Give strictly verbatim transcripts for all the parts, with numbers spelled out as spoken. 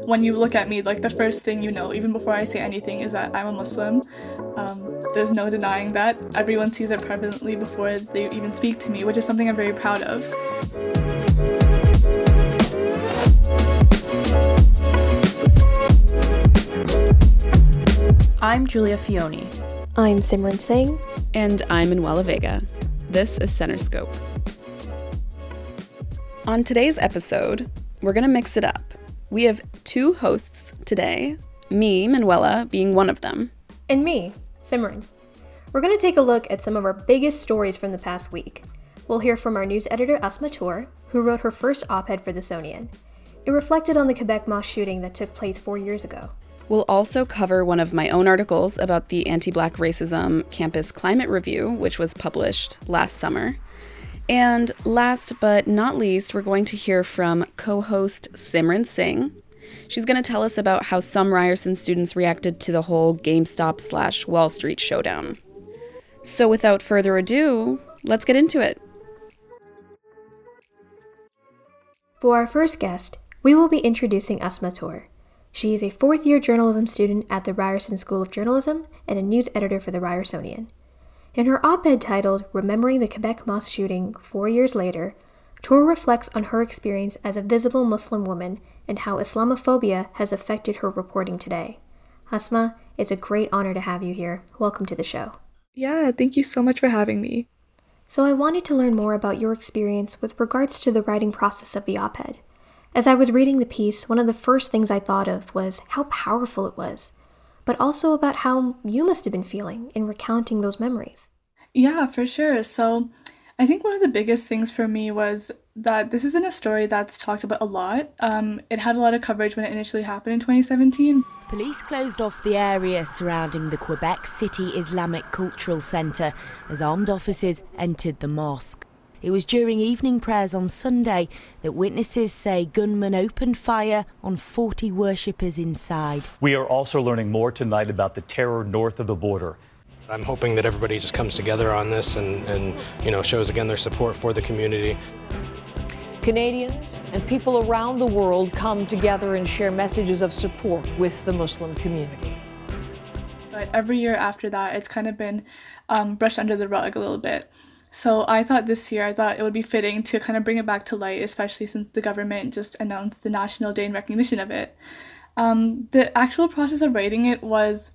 when you look at me, like the first thing you know, even before I say anything, is that I'm a Muslim. Um, there's no denying that. Everyone sees it prevalently before they even speak to me, which is something I'm very proud of. I'm Julia Fioni. I'm Simran Singh. And I'm Manuela Vega. This is Center Scope. On today's episode, we're going to mix it up. We have two hosts today, me, Manuela, being one of them. And me, Simran. We're going to take a look at some of our biggest stories from the past week. We'll hear from our news editor, Asma Tour, who wrote her first op-ed for The Sonian. It reflected on the Quebec mosque shooting that took place four years ago. We'll also cover one of my own articles about the Anti-Black Racism Campus Climate Review, which was published last summer. And last but not least, we're going to hear from co-host Simran Singh. She's going to tell us about how some Ryerson students reacted to the whole GameStop slash Wall Street showdown. So without further ado, let's get into it. For our first guest, we will be introducing Asma Tour. She is a fourth-year journalism student at the Ryerson School of Journalism and a news editor for the Ryersonian. In her op-ed titled Remembering the Quebec Mosque Shooting Four Years Later, Tour reflects on her experience as a visible Muslim woman and how Islamophobia has affected her reporting today. Asma, it's a great honor to have you here. Welcome to the show. Yeah, thank you so much for having me. So I wanted to learn more about your experience with regards to the writing process of the op-ed. As I was reading the piece, one of the first things I thought of was how powerful it was, but also about how you must have been feeling in recounting those memories. Yeah, for sure. So I think one of the biggest things for me was that this isn't a story that's talked about a lot. Um, it had a lot of coverage when it initially happened in twenty seventeen. Police closed off the area surrounding the Quebec City Islamic Cultural Centre as armed officers entered the mosque. It was during evening prayers on Sunday that witnesses say gunmen opened fire on forty worshippers inside. We are also learning more tonight about the terror north of the border. I'm hoping that everybody just comes together on this and, and you know, shows again their support for the community. Canadians and people around the world come together and share messages of support with the Muslim community. But every year after that, it's kind of been um, brushed under the rug a little bit. So I thought this year, I thought it would be fitting to kind of bring it back to light, especially since the government just announced the National Day in recognition of it. Um, the actual process of writing it was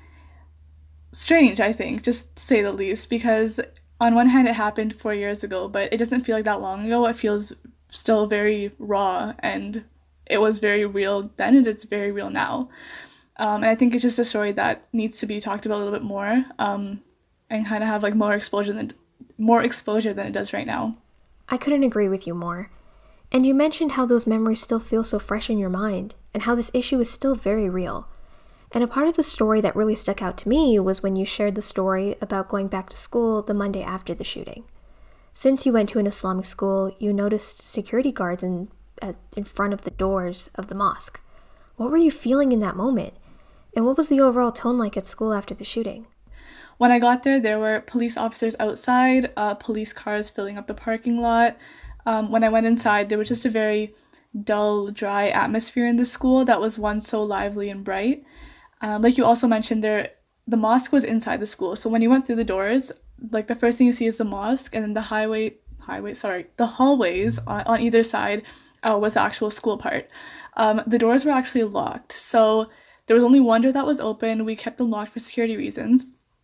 strange, I think, just to say the least, because on one hand it happened four years ago, but it doesn't feel like that long ago. It feels still very raw, and it was very real then, and it's very real now. Um, and I think it's just a story that needs to be talked about a little bit more, um, and kind of have like more exposure than more exposure than it does right now. I couldn't agree with you more. And you mentioned how those memories still feel so fresh in your mind, and how this issue is still very real. And a part of the story that really stuck out to me was when you shared the story about going back to school the Monday after the shooting. Since you went to an Islamic school, you noticed security guards in, at, in front of the doors of the mosque. What were you feeling in that moment? And what was the overall tone like at school after the shooting? When I got there, there were police officers outside, uh, police cars filling up the parking lot. Um, when I went inside, there was just a very dull, dry atmosphere in the school that was once so lively and bright. Um, like you also mentioned, there, the mosque was inside the school. So when you went through the doors, like the first thing you see is the mosque, and then the highway, highway, sorry, the hallways on, on either side uh, was the actual school part. Um, the doors were actually locked. So there was only one door that was open. We kept them locked for security reasons.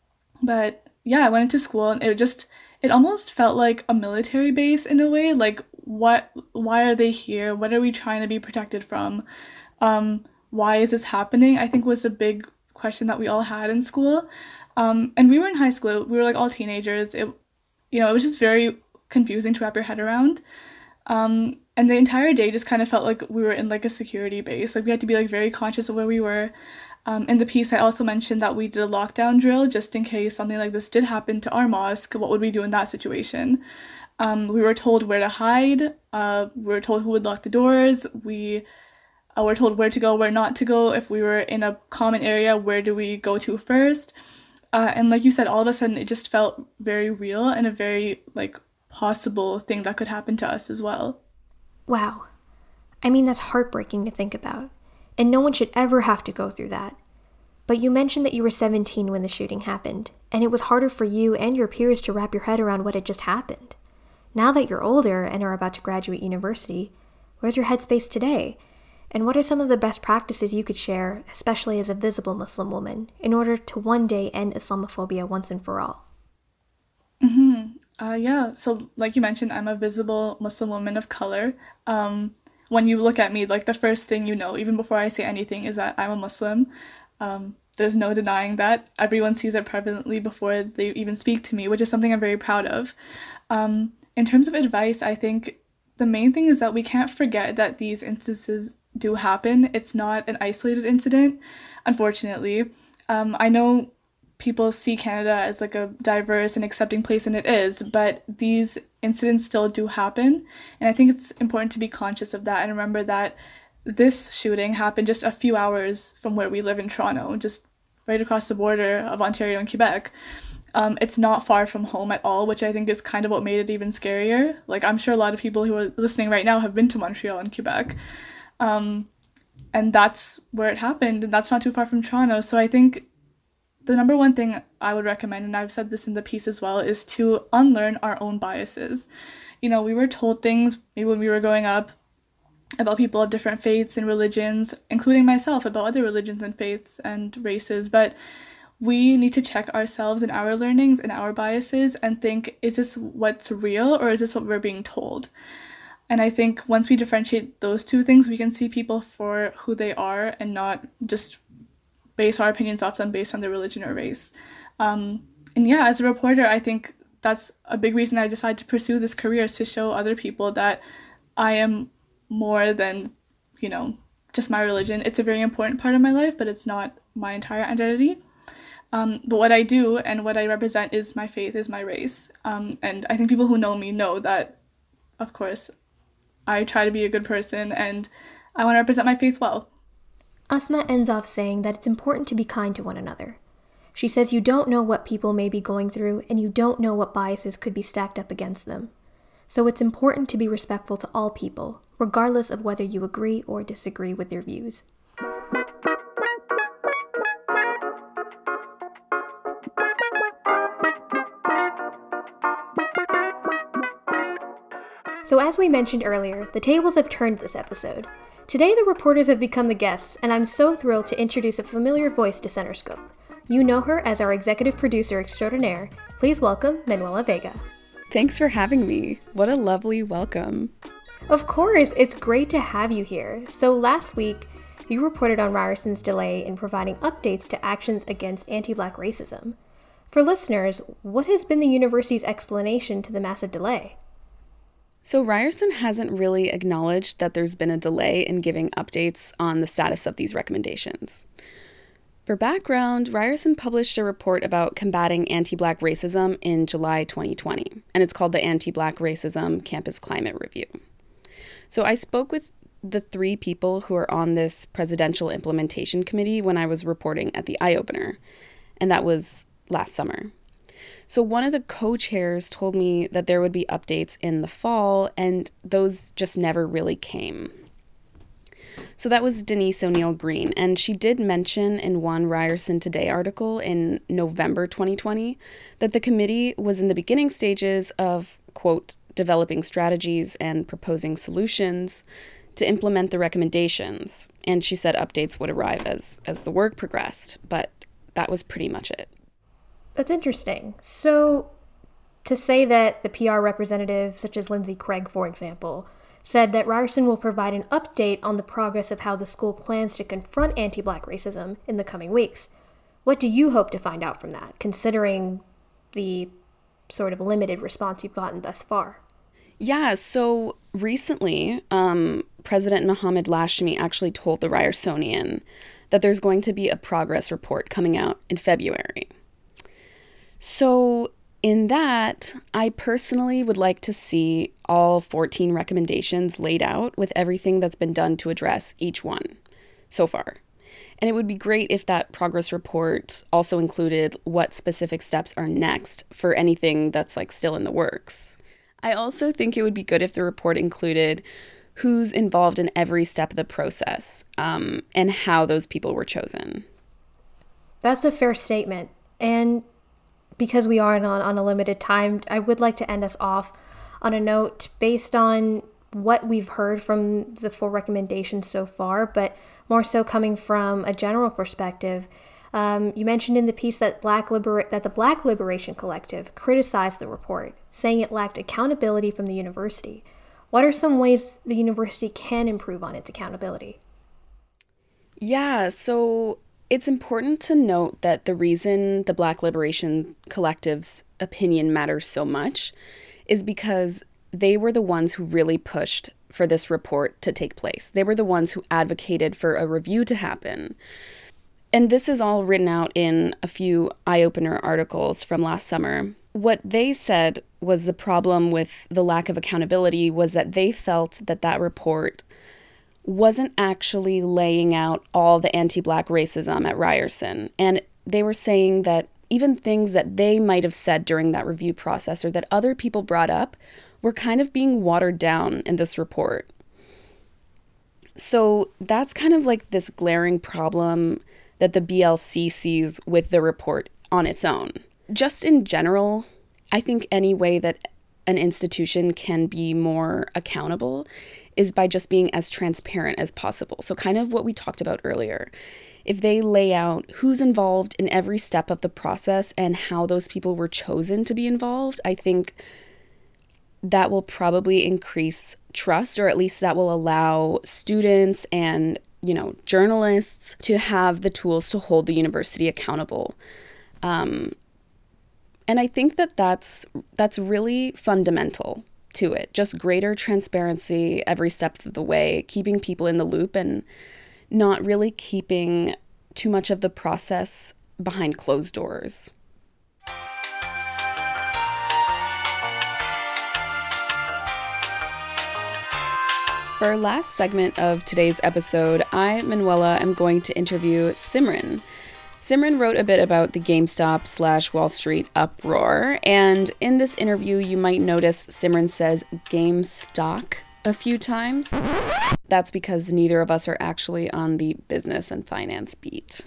But yeah, I went into school, and it just, it almost felt like a military base in a way. Like, what, why are they here? What are we trying to be protected from? Um, why is this happening? I think was a big question that we all had in school. Um, and we were in high school. We were like all teenagers. It, you know, it was just very confusing to wrap your head around. Um, and the entire day just kind of felt like we were in like a security base. Like we had to be like very conscious of where we were. Um, in the piece, I also mentioned that we did a lockdown drill just in case something like this did happen to our mosque. What would we do in that situation? Um, we were told where to hide. Uh, we were told who would lock the doors. We uh, were told where to go, where not to go. If we were in a common area, where do we go to first? Uh, and like you said, all of a sudden, it just felt very real and a very like possible thing that could happen to us as well. Wow. I mean, that's heartbreaking to think about. and no one should ever have to go through that. But you mentioned that you were seventeen when the shooting happened, and it was harder for you and your peers to wrap your head around what had just happened. Now that you're older and are about to graduate university, where's your headspace today? And what are some of the best practices you could share, especially as a visible Muslim woman, in order to one day end Islamophobia once and for all? Mm-hmm. Uh, yeah, so like you mentioned, I'm a visible Muslim woman of color. Um, when you look at me, like the first thing you know, even before I say anything, is that I'm a Muslim. Um, there's no denying that. Everyone sees it prevalently before they even speak to me, which is something I'm very proud of. Um, in terms of advice, I think the main thing is that we can't forget that these instances do happen. It's not an isolated incident, unfortunately. Um, I know people see Canada as like a diverse and accepting place, and it is, but these incidents still do happen. And I think it's important to be conscious of that and remember that this shooting happened just a few hours from where we live in Toronto, just right across the border of Ontario and Quebec. Um, it's not far from home at all, which I think is kind of what made it even scarier. Like, I'm sure a lot of people who are listening right now have been to Montreal and Quebec. Um, and that's where it happened, and that's not too far from Toronto. So I think the number one thing I would recommend, and I've said this in the piece as well, is to unlearn our own biases. You know, we were told things maybe when we were growing up about people of different faiths and religions, including myself, about other religions and faiths and races, but we need to check ourselves and our learnings and our biases and think, is this what's real or is this what we're being told? And I think once we differentiate those two things, we can see people for who they are and not just base our opinions off them based on their religion or race. Um, and yeah, as a reporter, I think that's a big reason I decided to pursue this career, is to show other people that I am more than, you know, just my religion. It's a very important part of my life, but it's not my entire identity. Um, but what I do and what I represent is my faith, is my race. Um, and I think people who know me know that, of course, I try to be a good person and I want to represent my faith well. Asma ends off saying that it's important to be kind to one another. She says you don't know what people may be going through and you don't know what biases could be stacked up against them. So it's important to be respectful to all people, regardless of whether you agree or disagree with their views. So as we mentioned earlier, the tables have turned this episode. Today the reporters have become the guests, and I'm so thrilled to introduce a familiar voice to Center Scope. You know her as our executive producer extraordinaire. Please welcome Manuela Vega. Thanks for having me. What a lovely welcome. Of course, it's great to have you here. So last week, you reported on Ryerson's delay in providing updates to actions against anti-Black racism. For listeners, what has been the university's explanation to the massive delay? So Ryerson hasn't really acknowledged that there's been a delay in giving updates on the status of these recommendations. For background, Ryerson published a report about combating anti-Black racism in July twenty twenty, and it's called the Anti-Black Racism Campus Climate Review. So I spoke with the three people who are on this presidential implementation committee when I was reporting at the Eye Opener, and that was last summer. So one of the co-chairs told me that there would be updates in the fall, and those just never really came. So that was Denise O'Neill Green, and she did mention in one Ryerson Today article in November twenty twenty that the committee was in the beginning stages of, quote, developing strategies and proposing solutions to implement the recommendations, and she said updates would arrive as, as the work progressed, but that was pretty much it. That's interesting. So, to say that the P R representative, such as Lindsay Craig, for example, said that Ryerson will provide an update on the progress of how the school plans to confront anti-Black racism in the coming weeks. What do you hope to find out from that, considering the sort of limited response you've gotten thus far? Yeah, so recently, um, President Mohamed Lashmi actually told the Ryersonian that there's going to be a progress report coming out in February. So in that, I personally would like to see all fourteen recommendations laid out with everything that's been done to address each one so far. And it would be great if that progress report also included what specific steps are next for anything that's like still in the works. I also think it would be good if the report included who's involved in every step of the process, um, and how those people were chosen. That's a fair statement. And because we are on, on a limited time, I would like to end us off on a note based on what we've heard from the four recommendations so far, but more so coming from a general perspective. Um, you mentioned in the piece that Black Libera- that the Black Liberation Collective criticized the report, saying it lacked accountability from the university. What are some ways the university can improve on its accountability? Yeah, so it's important to note that the reason the Black Liberation Collective's opinion matters so much is because they were the ones who really pushed for this report to take place. They were the ones who advocated for a review to happen. And this is all written out in a few eye-opener articles from last summer. What they said was the problem with the lack of accountability was that they felt that that report wasn't actually laying out all the anti-Black racism at Ryerson. And they were saying that even things that they might have said during that review process or that other people brought up were kind of being watered down in this report. So that's kind of like this glaring problem that the B L C sees with the report on its own. Just in general, I think any way that an institution can be more accountable is by just being as transparent as possible. So kind of what we talked about earlier. If they lay out who's involved in every step of the process and how those people were chosen to be involved, I think that will probably increase trust, or at least that will allow students and, you know, journalists to have the tools to hold the university accountable. Um, and I think that that's, that's really fundamental to it. Just greater transparency every step of the way, keeping people in the loop and not really keeping too much of the process behind closed doors. For our last segment of today's episode, I, Manuela, am going to interview Simran. Simran wrote a bit about the GameStop slash Wall Street uproar, and in this interview you might notice Simran says GameStock a few times. That's because neither of us are actually on the business and finance beat.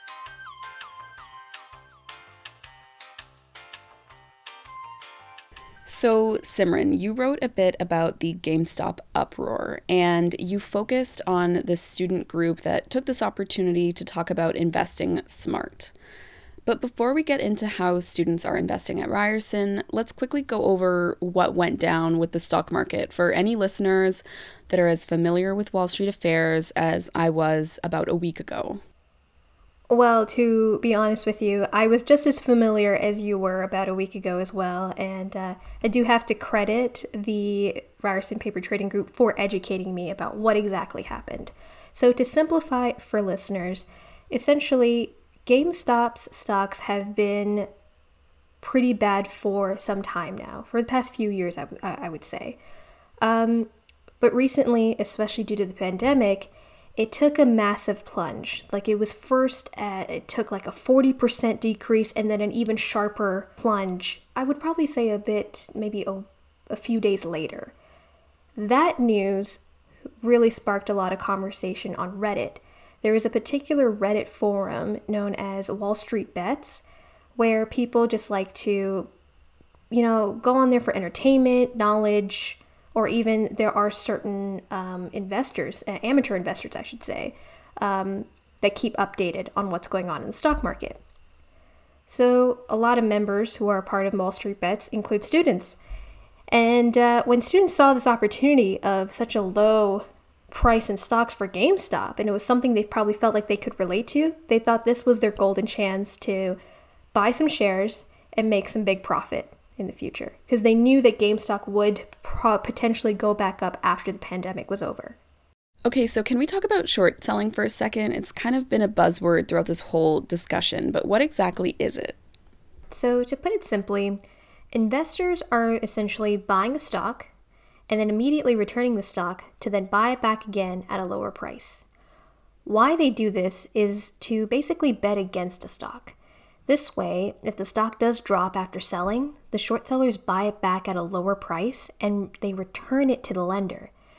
So, Simran, you wrote a bit about the GameStop uproar, and you focused on the student group that took this opportunity to talk about investing smart. But before we get into how students are investing at Ryerson, let's quickly go over what went down with the stock market for any listeners that are as familiar with Wall Street affairs as I was about a week ago. Well, to be honest with you, I was just as familiar as you were about a week ago as well, and uh, I do have to credit the Ryerson Paper Trading Group for educating me about what exactly happened. So to simplify for listeners, essentially, GameStop's stocks have been pretty bad for some time now, for the past few years, I, w- I would say. Um, but recently, especially due to the pandemic, it took a massive plunge. Like it was first at, it took like a forty percent decrease and then an even sharper plunge. I would probably say a bit, maybe a, a few days later. That news really sparked a lot of conversation on Reddit. There is a particular Reddit forum known as Wall Street Bets, where people just like to, you know, go on there for entertainment, knowledge, or even there are certain um, investors, uh, amateur investors, I should say, um, that keep updated on what's going on in the stock market. So a lot of members who are a part of Wall Street Bets include students. And uh, when students saw this opportunity of such a low price in stocks for GameStop, and it was something they probably felt like they could relate to, they thought this was their golden chance to buy some shares and make some big profit in the future, because they knew that GameStop would pro- potentially go back up after the pandemic was over. Okay, so can we talk about short selling for a second? It's kind of been a buzzword throughout this whole discussion, but what exactly is it? So to put it simply, investors are essentially buying a stock and then immediately returning the stock to then buy it back again at a lower price. Why they do this is to basically bet against a stock. This way, if the stock does drop after selling, the short sellers buy it back at a lower price and they return it to the lender.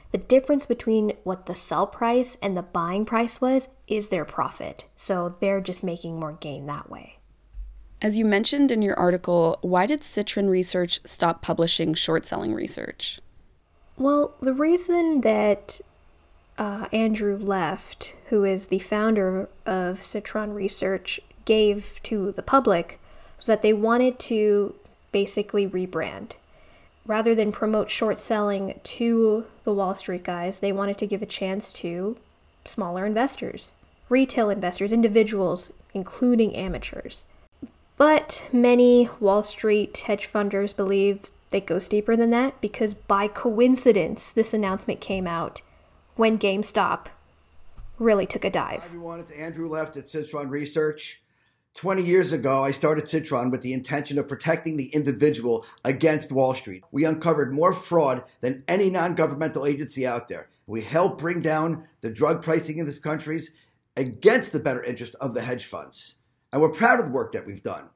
The difference between what the sell price and the buying price was is their profit. So they're just making more gain that way. As you mentioned in your article, why did Citron Research stop publishing short-selling research? Well, the reason that uh, Andrew left, who is the founder of Citron Research, gave to the public was that they wanted to basically rebrand. Rather than promote short selling to the Wall Street guys, they wanted to give a chance to smaller investors, retail investors, individuals, including amateurs. But many Wall Street hedge funders believe it goes deeper than that because by coincidence, this announcement came out when GameStop really took a dive. Hi everyone, it's Andrew left at Citron Research. twenty years ago, I started Citron with the intention of protecting the individual against Wall Street. We uncovered more fraud than any non-governmental agency out there. We helped bring down the drug pricing in this country against the better interest of the hedge funds. And we're proud of the work that we've done.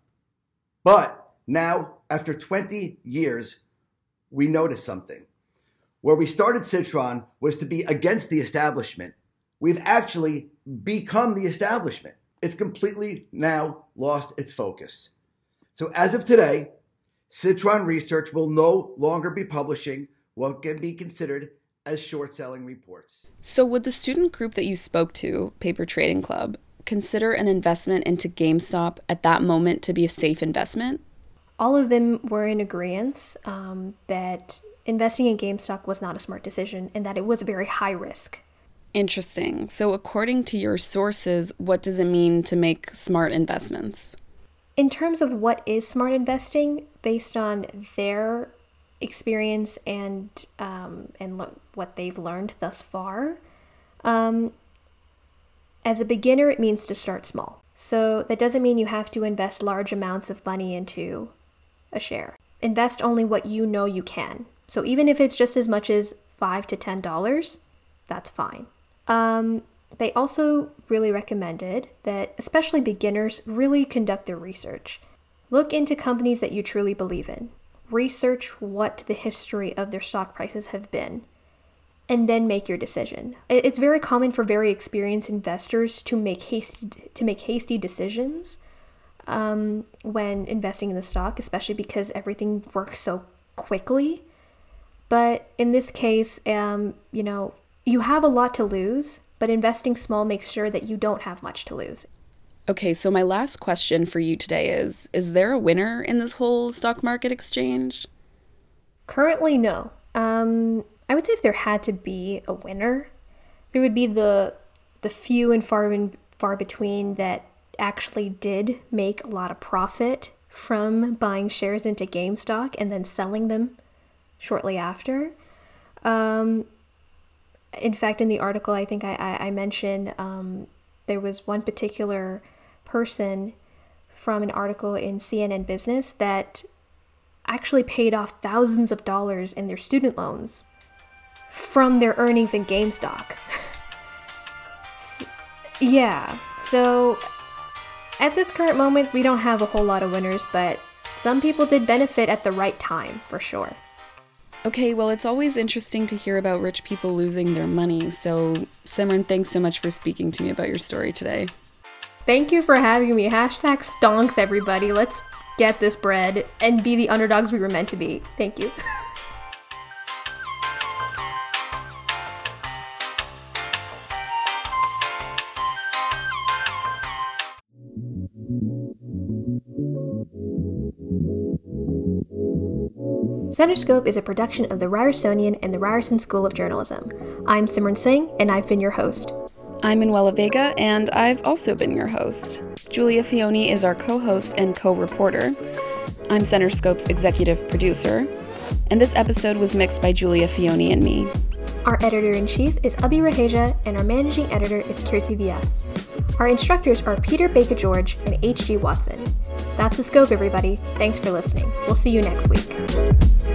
But now, after twenty years, we noticed something. Where we started Citron was to be against the establishment. We've actually become the establishment. It's completely now lost its focus. So as of today, Citron Research will no longer be publishing what can be considered as short-selling reports. So would the student group that you spoke to, Paper Trading Club, consider an investment into GameStop at that moment to be a safe investment? All of them were in agreement um, that investing in GameStop was not a smart decision and that it was very high risk. Interesting. So according to your sources, what does it mean to make smart investments? In terms of what is smart investing, based on their experience and um, and lo- what they've learned thus far, um, as a beginner, it means to start small. So that doesn't mean you have to invest large amounts of money into a share. Invest only what you know you can. So even if it's just as much as five to ten dollars, that's fine. Um, they also really recommended that especially beginners really conduct their research. Look into companies that you truly believe in. Research what the history of their stock prices have been, and then make your decision. It's very common for very experienced investors to make hasty to make hasty decisions um, when investing in the stock, especially because everything works so quickly. But in this case, um, you know, you have a lot to lose, but investing small makes sure that you don't have much to lose. Okay, so my last question for you today is, is there a winner in this whole stock market exchange? Currently, no. Um, I would say if there had to be a winner, there would be the the few and far in, far between that actually did make a lot of profit from buying shares into GameStop and then selling them shortly after. Um, in fact, in the article, I think I, I, I mentioned um, there was one particular person from an article in C N N Business that actually paid off thousands of dollars in their student loans from their earnings in GameStop. so, yeah, so at this current moment, we don't have a whole lot of winners, but some people did benefit at the right time, for sure. Okay, well, it's always interesting to hear about rich people losing their money. So, Simran, thanks so much for speaking to me about your story today. Thank you for having me. Hashtag stonks, everybody. Let's get this bread and be the underdogs we were meant to be. Thank you. Centerscope is a production of the Ryersonian and the Ryerson School of Journalism. I'm Simran Singh, and I've been your host. I'm Manuela Vega, and I've also been your host. Julia Fioni is our co-host and co-reporter. I'm Centerscope's executive producer, and this episode was mixed by Julia Fioni and me. Our editor-in-chief is Abhi Raheja, and our managing editor is Kirti Vyas. Our instructors are Peter Baker-George and H G Watson. That's The Scope, everybody. Thanks for listening. We'll see you next week.